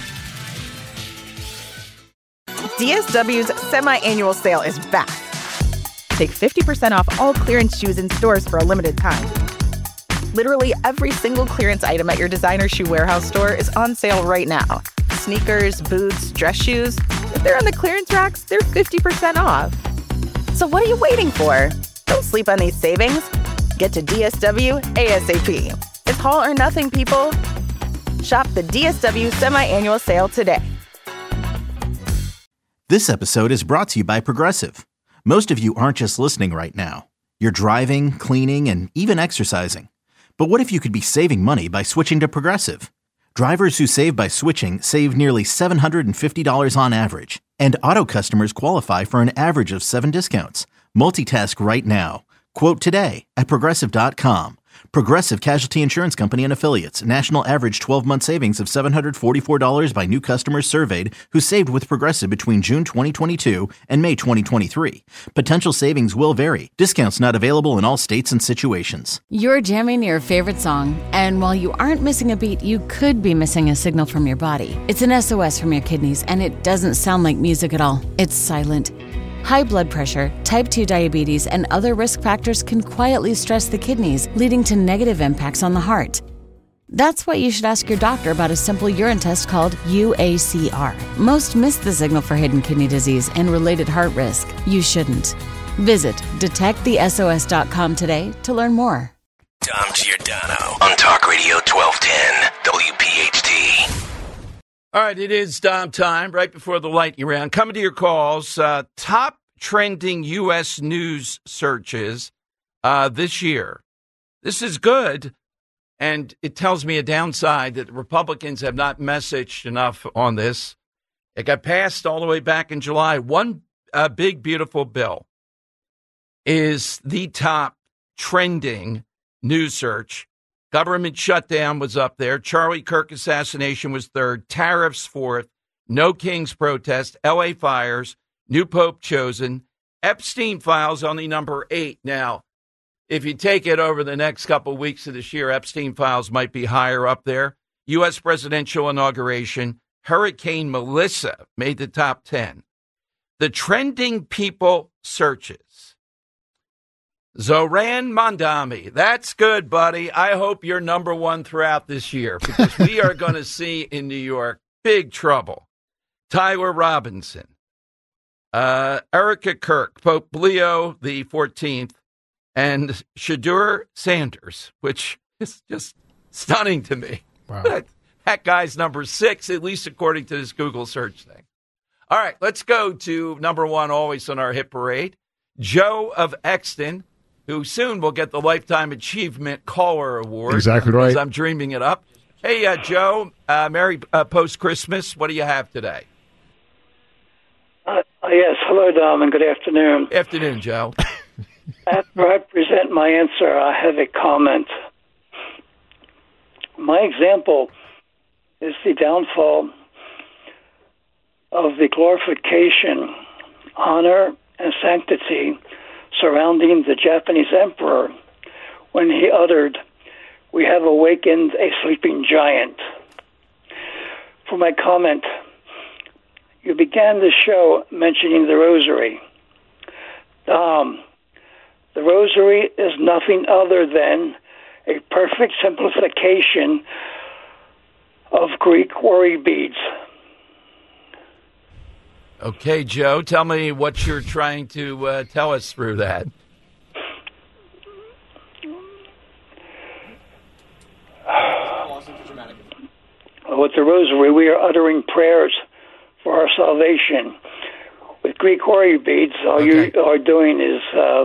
D S W's semi-annual sale is back. Take fifty percent off all clearance shoes in stores for a limited time. Literally every single clearance item at your designer shoe warehouse store is on sale right now. Sneakers, boots, dress shoes. If they're on the clearance racks, they're fifty percent off. So what are you waiting for? Don't sleep on these savings. Get to D S W ASAP. It's haul or nothing, people. Shop the D S W semi-annual sale today. This episode is brought to you by Progressive. Most of you aren't just listening right now. You're driving, cleaning, and even exercising. But what if you could be saving money by switching to Progressive? Drivers who save by switching save nearly seven hundred fifty dollars on average. And auto customers qualify for an average of seven discounts. Multitask right now. Quote today at Progressive dot com. Progressive Casualty Insurance Company and Affiliates. National average twelve-month savings of seven hundred forty-four dollars by new customers surveyed who saved with Progressive between June twenty twenty-two and May twenty twenty-three. Potential savings will vary. Discounts not available in all states and situations. You're jamming your favorite song, and while you aren't missing a beat, you could be missing a signal from your body. It's an S O S from your kidneys, and it doesn't sound like music at all. It's silent. High blood pressure, type two diabetes, and other risk factors can quietly stress the kidneys, leading to negative impacts on the heart. That's why you should ask your doctor about a simple urine test called U A C R. Most miss the signal for hidden kidney disease and related heart risk. You shouldn't. Visit detect the S O S dot com today to learn more. Dom Giordano on Talk Radio twelve ten W P H T. All right, it is Dom time, right before the lightning round. Coming to your calls, uh, top trending U S news searches uh, this year. This is good, and it tells me a downside that the Republicans have not messaged enough on this. It got passed all the way back in July. One uh, big, beautiful bill is the top trending news search. Government shutdown was up there. Charlie Kirk assassination was third. Tariffs fourth. No Kings protest. L A fires. New Pope chosen. Epstein files only number eight. Now, if you take it over the next couple of weeks of this year, Epstein files might be higher up there. U S presidential inauguration. Hurricane Melissa made the top ten. The trending people searches. Zoran Mondami. That's good, buddy. I hope you're number one throughout this year because we are going to see in New York big trouble. Tyler Robinson. Uh, Erica Kirk, Pope Leo the fourteenth, and Shadur Sanders, which is just stunning to me. Wow. That, that guy's number six, at least according to this Google search thing. All right, let's go to number one, always on our hit parade, Joe of Exton, who soon will get the Lifetime Achievement Caller Award. Exactly right. As I'm dreaming it up. Hey, uh, Joe, uh, Merry uh, post-Christmas. What do you have today? Uh, yes, hello, Dom, and good afternoon. Afternoon, Joe. After I present my answer, I have a comment. My example is the downfall of the glorification, honor, and sanctity surrounding the Japanese emperor when he uttered, "We have awakened a sleeping giant." For my comment, you began the show mentioning the rosary. Um, the rosary is nothing other than a perfect simplification of Greek worry beads. Okay, Joe, tell me what you're trying to uh, tell us through that. With the rosary, we are uttering prayers for our salvation. With Greek worry beads, all okay. you are doing is uh,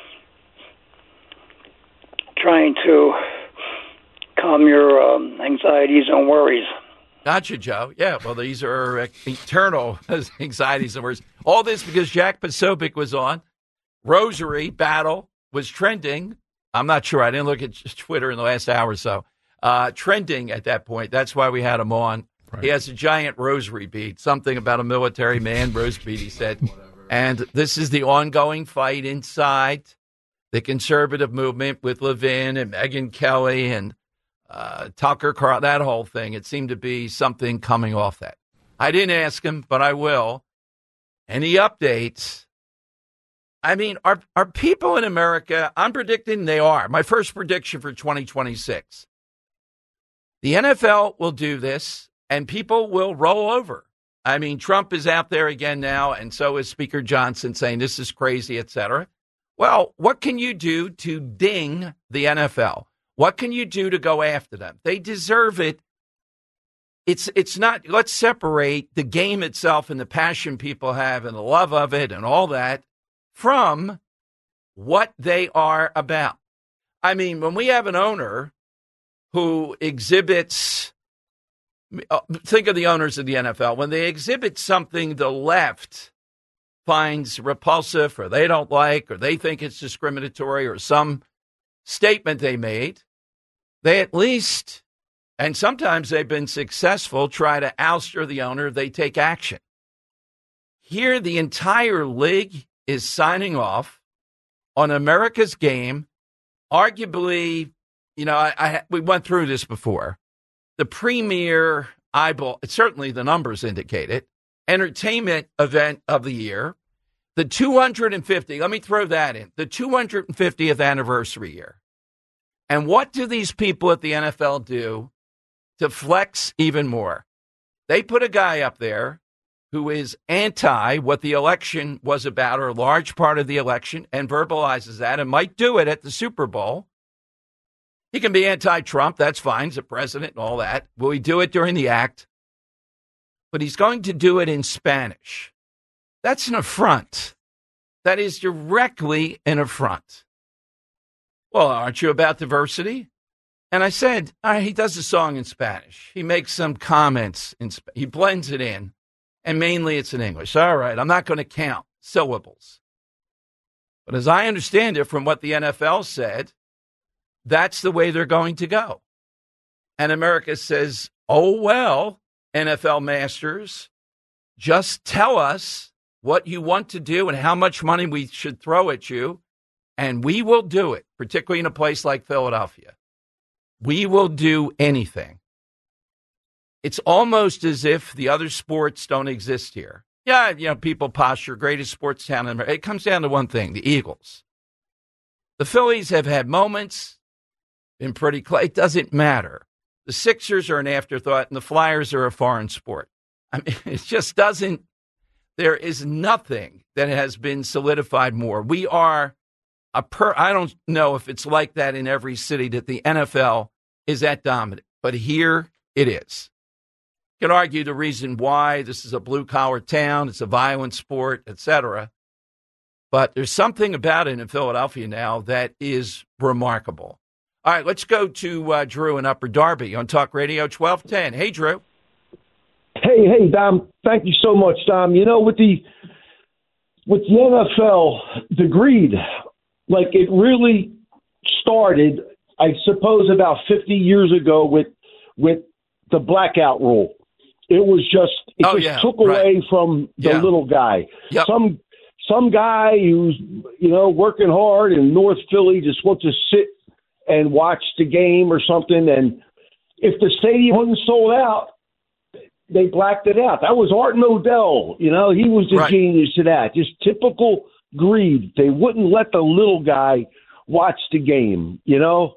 trying to calm your um, anxieties and worries. Gotcha, Joe. Yeah, well, these are uh, eternal anxieties and worries. All this because Jack Posobiec was on. Rosary Battle was trending. I'm not sure. I didn't look at Twitter in the last hour or so. Uh, trending at that point. That's why we had him on. Right. He has a giant rosary bead, something about a military man, rose bead, he said. And this is the ongoing fight inside the conservative movement with Levin and Megyn Kelly and uh, Tucker Carlson, that whole thing. It seemed to be something coming off that. I didn't ask him, but I will. Any updates? I mean, are are people in America, I'm predicting they are. My first prediction for twenty twenty-six. The N F L will do this, and people will roll over. I mean, Trump is out there again now, and so is Speaker Johnson saying this is crazy, et cetera. Well, what can you do to ding the N F L? What can you do to go after them? They deserve it. It's it's not, let's separate the game itself and the passion people have and the love of it and all that from what they are about. I mean, when we have an owner who exhibits, think of the owners of the N F L, when they exhibit something the left finds repulsive or they don't like or they think it's discriminatory or some statement they made, they at least, and sometimes they've been successful, try to ouster the owner. They take action. Here, the entire league is signing off on America's game. Arguably, you know, I, I we went through this before. The premier eyeball, certainly the numbers indicate it, entertainment event of the year, the two hundred fifty, let me throw that in, the two hundred fiftieth anniversary year. And what do these people at the N F L do to flex even more? They put a guy up there who is anti what the election was about, or a large part of the election, and verbalizes that and might do it at the Super Bowl. He can be anti-Trump. That's fine. He's a president and all that. Will he do it during the act? But he's going to do it in Spanish. That's an affront. That is directly an affront. Well, aren't you about diversity? And I said, all right, he does a song in Spanish. He makes some comments. in Sp- He blends it in. And mainly it's in English. All right, I'm not going to count syllables. But as I understand it from what the N F L said, that's the way they're going to go. And America says, oh, well, N F L masters, just tell us what you want to do and how much money we should throw at you, and we will do it, particularly in a place like Philadelphia. We will do anything. It's almost as if the other sports don't exist here. Yeah, you know, people posture greatest sports town in America. It comes down to one thing, the Eagles. The Phillies have had moments, been pretty close. It doesn't matter. The Sixers are an afterthought, and the Flyers are a foreign sport. I mean, it just doesn't, there is nothing that has been solidified more. We are a per, I don't know if it's like that in every city that the N F L is that dominant, but here it is. You can argue the reason why this is a blue-collar town, it's a violent sport, et cetera. But there's something about it in Philadelphia now that is remarkable. All right, let's go to uh, Drew in Upper Darby on Talk Radio twelve ten. Hey, Drew. Hey, hey, Dom. Thank you so much, Dom. You know, with the with the N F L, the greed, like it really started, I suppose, about fifty years ago with with the blackout rule. It was just it oh, just yeah, took away right. from the yeah. little guy. Yep. Some some guy who's you know working hard in North Philly just wants to sit and watch the game or something. And if the stadium wasn't sold out, they blacked it out. That was Art Modell. You know, he was the right. genius to that. Just typical greed. They wouldn't let the little guy watch the game, you know?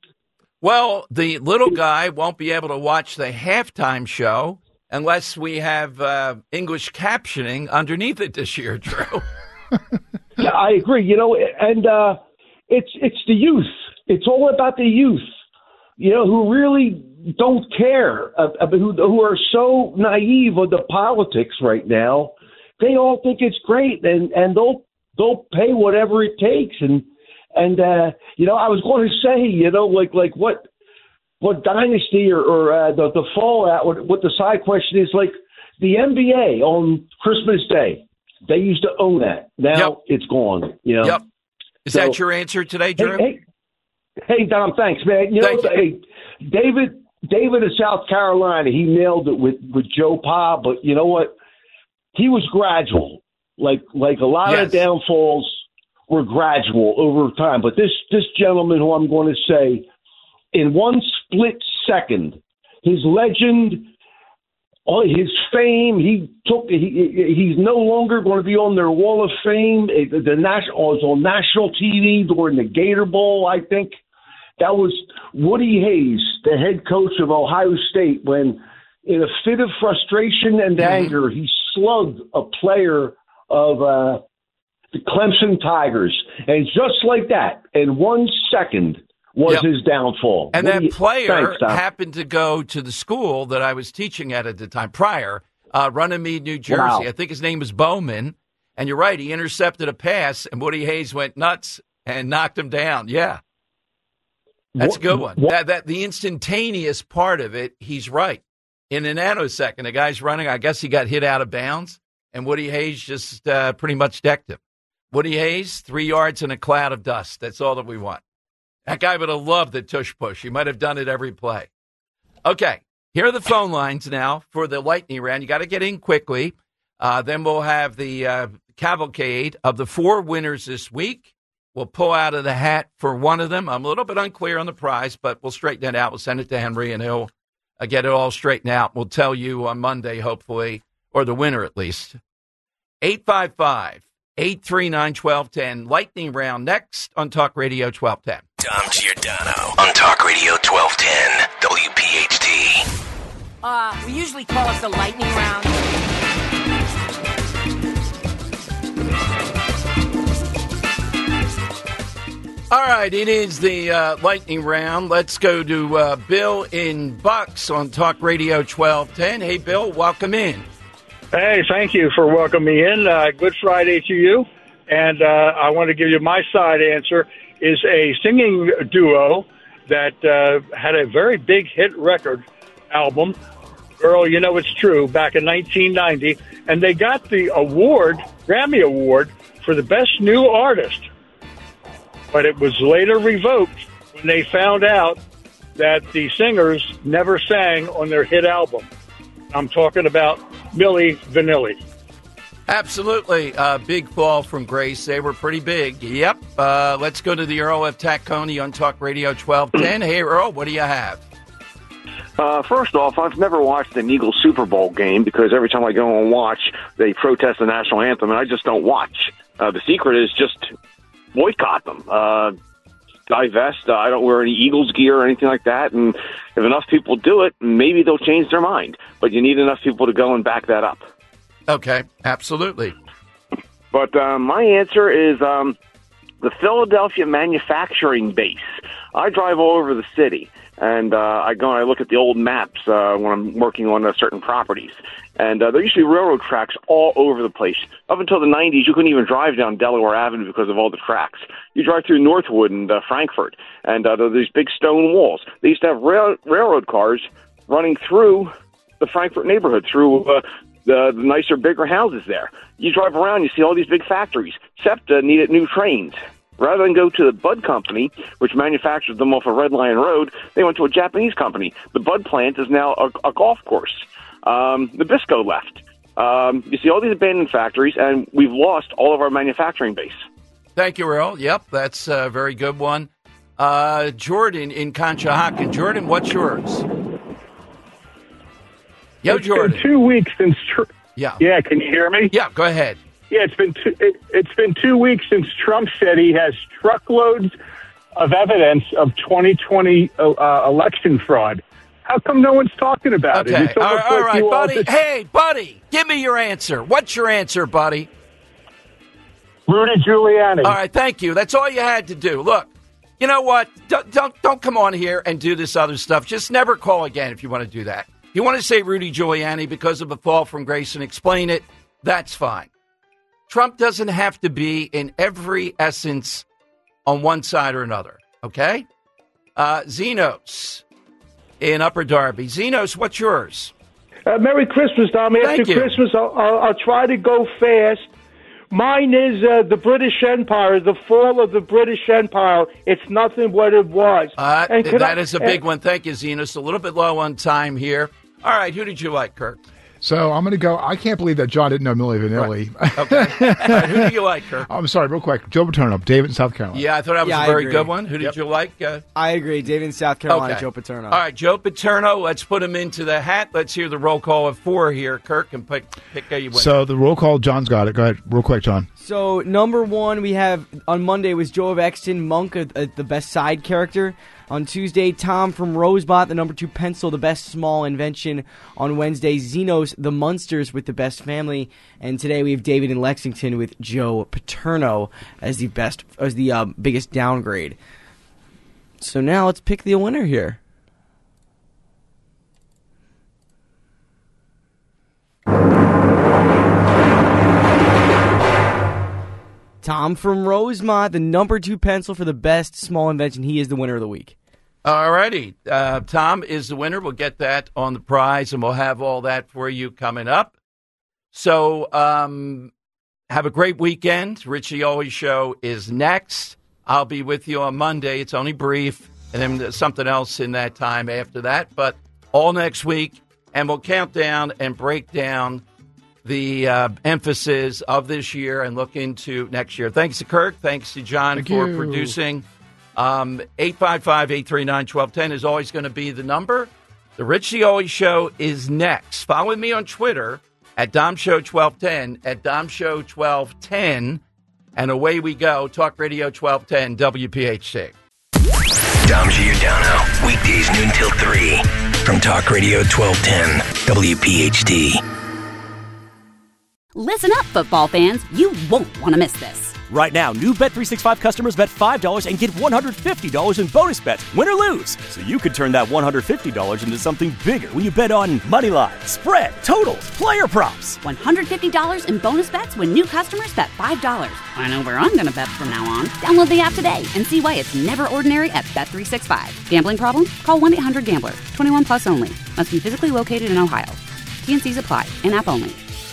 Well, the little guy won't be able to watch the halftime show unless we have uh, English captioning underneath it this year, Drew. Yeah, I agree. You know, and uh, it's it's the youth. It's all about the youth, you know, who really don't care, uh, who, who are so naive of the politics right now. They all think it's great, and, and they'll they'll pay whatever it takes. And and uh, you know, I was going to say, you know, like like what what dynasty or, or uh, the the fallout. What, what the side question is, like the N B A on Christmas Day, they used to own that. Now yep. it's gone. You know. Yep. Is so, that your answer today, Drew? Hey, hey, hey Dom, thanks, man. You know, Thank hey, David. David of South Carolina, he nailed it with, with Joe Pa, but you know what? He was gradual. Like like a lot yes. of downfalls were gradual over time. But this this gentleman, who I'm going to say, in one split second, his legend, all his fame, he took. He, he's no longer going to be on their Wall of Fame. The, the national was on national T V during the Gator Bowl, I think. That was Woody Hayes, the head coach of Ohio State, when in a fit of frustration and mm-hmm. anger, he slugged a player of uh, the Clemson Tigers. And just like that, in one second, was yep. his downfall. And what that you, player thanks, Tom. happened to go to the school that I was teaching at at the time prior, uh, Runnymede, New Jersey. Wow. I think his name was Bowman. And you're right, he intercepted a pass, and Woody Hayes went nuts and knocked him down. Yeah. That's what, a good one. That, that the instantaneous part of it, he's right. In a nanosecond, the guy's running. I guess he got hit out of bounds, and Woody Hayes just uh, pretty much decked him. Woody Hayes, three yards in a cloud of dust. That's all that we want. That guy would have loved the tush push. He might have done it every play. Okay, here are the phone lines now for the lightning round. You got to get in quickly. Uh, then we'll have the uh, cavalcade of the four winners this week. We'll pull out of the hat for one of them. I'm a little bit unclear on the prize, but we'll straighten it out. We'll send it to Henry, and he'll uh, get it all straightened out. We'll tell you on Monday, hopefully, or the winner at least. eight five five, eight three nine, one two one zero. Lightning round next on Talk Radio twelve ten. Dom Giordano on Talk Radio twelve ten, W P H T. Uh, we usually call it the lightning round. All right, it is the uh, lightning round. Let's go to uh, Bill in Bucks on Talk Radio twelve ten. Hey, Bill, welcome in. Hey, thank you for welcoming me in. Uh, good Friday to you. And uh, I want to give you my side answer. Is a singing duo that uh, had a very big hit record album, Girl, You Know It's True, back in nineteen ninety. And they got the award, Grammy Award, for the Best New Artist. But it was later revoked when they found out that the singers never sang on their hit album. I'm talking about Milli Vanilli. Absolutely. Uh, big fall from grace. They were pretty big. Yep. Uh, let's go to the Earl of Tacony on Talk Radio twelve ten. Hey, Earl, what do you have? Uh, first off, I've never watched an Eagles Super Bowl game because every time I go and watch, they protest the national anthem, and I just don't watch. Uh, the secret is just boycott them. Uh, divest. Uh, I don't wear any Eagles gear or anything like that, and if enough people do it, maybe they'll change their mind. But you need enough people to go and back that up. Okay, absolutely. But uh, my answer is um, the Philadelphia manufacturing base. I drive all over the city, and uh, I go and I look at the old maps uh, when I'm working on uh, certain properties. And uh, there used to be railroad tracks all over the place. Up until the nineties, you couldn't even drive down Delaware Avenue because of all the tracks. You drive through Northwood and uh, Frankfort, and uh, there are these big stone walls. They used to have rail- railroad cars running through the Frankfort neighborhood, through uh, the, the nicer, bigger houses there. You drive around, you see all these big factories. SEPTA needed new trains. Rather than go to the Bud Company, which manufactures them off of Red Lion Road, they went to a Japanese company. The Bud plant is now a, a golf course. Um, Nabisco left. Um, you see all these abandoned factories, and we've lost all of our manufacturing base. Thank you, Earl. Yep, that's a very good one. Uh, Jordan in Conshohocken. Jordan, what's yours? Yo, it's Jordan. Been two weeks since. Tr- yeah. Yeah. Can you hear me? Yeah. Go ahead. Yeah. It's been two, it, it's been two weeks since Trump said he has truckloads of evidence of twenty twenty uh, election fraud. How come no one's talking about okay. it? It's all right, all like right buddy. Just... Hey, buddy, give me your answer. What's your answer, buddy? Rudy Giuliani. All right. Thank you. That's all you had to do. Look. You know what? Don't, don't don't come on here and do this other stuff. Just never call again if you want to do that. You want to say Rudy Giuliani because of a fall from grace and explain it, that's fine. Trump doesn't have to be in every essence on one side or another, okay? Uh, Zenos in Upper Darby. Zenos, what's yours? Uh, Merry Christmas, Tom. After Thank you. Christmas, I'll, I'll, I'll try to go fast. Mine is uh, the British Empire, the fall of the British Empire. It's nothing what it was. Uh, and that I, is a big and, one. Thank you, Zenos. A little bit low on time here. All right, who did you like, Kirk? So I'm going to go. I can't believe that John didn't know Milli Vanilli. Right. Okay. All right, who do you like, Kirk? I'm sorry, real quick. Joe Paterno, David in South Carolina. Yeah, I thought that was yeah, a very agree. good one. Who did Yep. you like? Uh, I agree. David in South Carolina, okay. Joe Paterno. All right, Joe Paterno. Let's put him into the hat. Let's hear the roll call of four here, Kirk, and pick pick a winner. So the roll call, John's got it. Go ahead, real quick, John. So number one, we have on Monday was Joe of Exton, Monk, uh, uh, the best side character. On Tuesday, Tom from Rosebot, the number two pencil, the best small invention. On Wednesday, Xenos, the Munsters with the best family. And today we have David in Lexington with Joe Paterno as the best, as the uh, biggest downgrade. So now let's pick the winner here. Tom from Rosemont, the number two pencil for the best small invention. He is the winner of the week. All righty. Uh, Tom is the winner. We'll get that on the prize, and we'll have all that for you coming up. So um, have a great weekend. Richie Always Show is next. I'll be with you on Monday. It's only brief, and then there's something else in that time after that. But all next week, and we'll count down and break down the uh, emphasis of this year and look into next year. Thanks to Kirk. Thanks to John Thank for you. producing. Um, eight five five, eight three nine, one two one zero is always going to be the number. The Richie Always Show is next. Follow me on Twitter at Dom Show twelve ten, at Dom Show twelve ten, and away we go. Talk Radio twelve ten, W P H C. Dom Giordano, weekdays noon till three from Talk Radio twelve ten, W P H D. Listen up, football fans. You won't want to miss this. Right now, new Bet three sixty-five customers bet five dollars and get one hundred fifty dollars in bonus bets, win or lose. So you could turn that one hundred fifty dollars into something bigger when you bet on money line, spread, totals, player props. one hundred fifty dollars in bonus bets when new customers bet five dollars. I know where I'm going to bet from now on. Download the app today and see why it's never ordinary at Bet three sixty-five. Gambling problem? Call one eight hundred gambler. twenty-one plus only. Must be physically located in Ohio. T and C's apply. In-app only.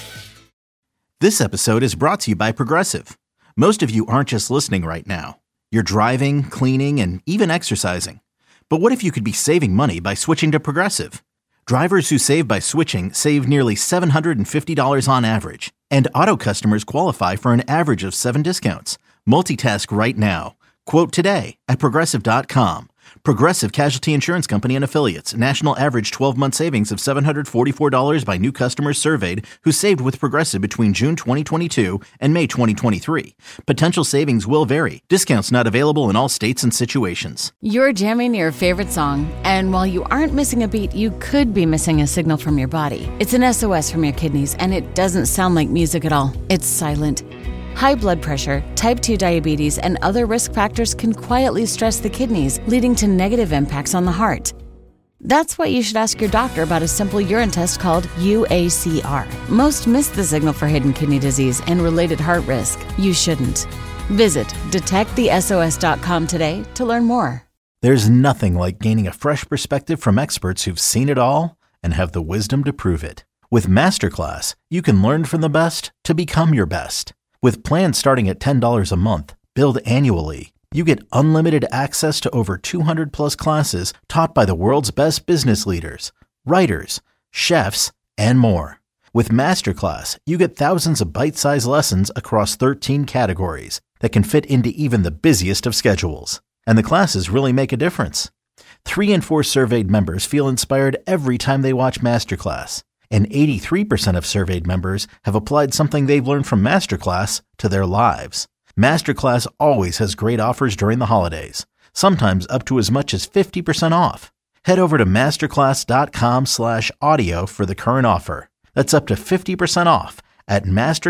This episode is brought to you by Progressive. Most of you aren't just listening right now. You're driving, cleaning, and even exercising. But what if you could be saving money by switching to Progressive? Drivers who save by switching save nearly seven hundred fifty dollars on average. And auto customers qualify for an average of seven discounts. Multitask right now. Quote today at Progressive dot com. Progressive Casualty Insurance Company and Affiliates. National average twelve-month savings of seven hundred forty-four dollars by new customers surveyed who saved with Progressive between June twenty twenty-two and May twenty twenty-three. Potential savings will vary. Discounts not available in all states and situations. You're jamming your favorite song, and while you aren't missing a beat, you could be missing a signal from your body. It's an S O S from your kidneys, and it doesn't sound like music at all. It's silent. High blood pressure, type two diabetes, and other risk factors can quietly stress the kidneys, leading to negative impacts on the heart. That's why you should ask your doctor about a simple urine test called U A C R. Most miss the signal for hidden kidney disease and related heart risk. You shouldn't. Visit detect the S O S dot com today to learn more. There's nothing like gaining a fresh perspective from experts who've seen it all and have the wisdom to prove it. With Masterclass, you can learn from the best to become your best. With plans starting at ten dollars a month, billed annually, you get unlimited access to over two hundred plus classes taught by the world's best business leaders, writers, chefs, and more. With Masterclass, you get thousands of bite-sized lessons across thirteen categories that can fit into even the busiest of schedules. And the classes really make a difference. Three in four surveyed members feel inspired every time they watch Masterclass. And eighty-three percent of surveyed members have applied something they've learned from Masterclass to their lives. Masterclass always has great offers during the holidays, sometimes up to as much as fifty percent off. Head over to masterclass.com slash audio for the current offer. That's up to fifty percent off at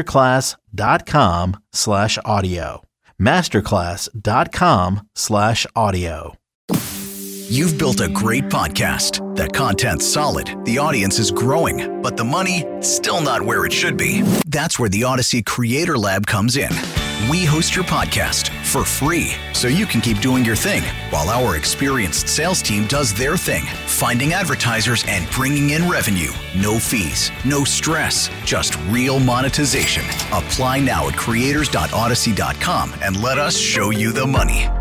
masterclass.com slash audio. Masterclass.com slash audio. You've built a great podcast. That content's solid, the audience is growing, but the money, still not where it should be. That's where the Odyssey Creator Lab comes in. We host your podcast for free, so you can keep doing your thing, while our experienced sales team does their thing, finding advertisers and bringing in revenue. No fees, no stress, just real monetization. Apply now at creators dot odyssey dot com and let us show you the money.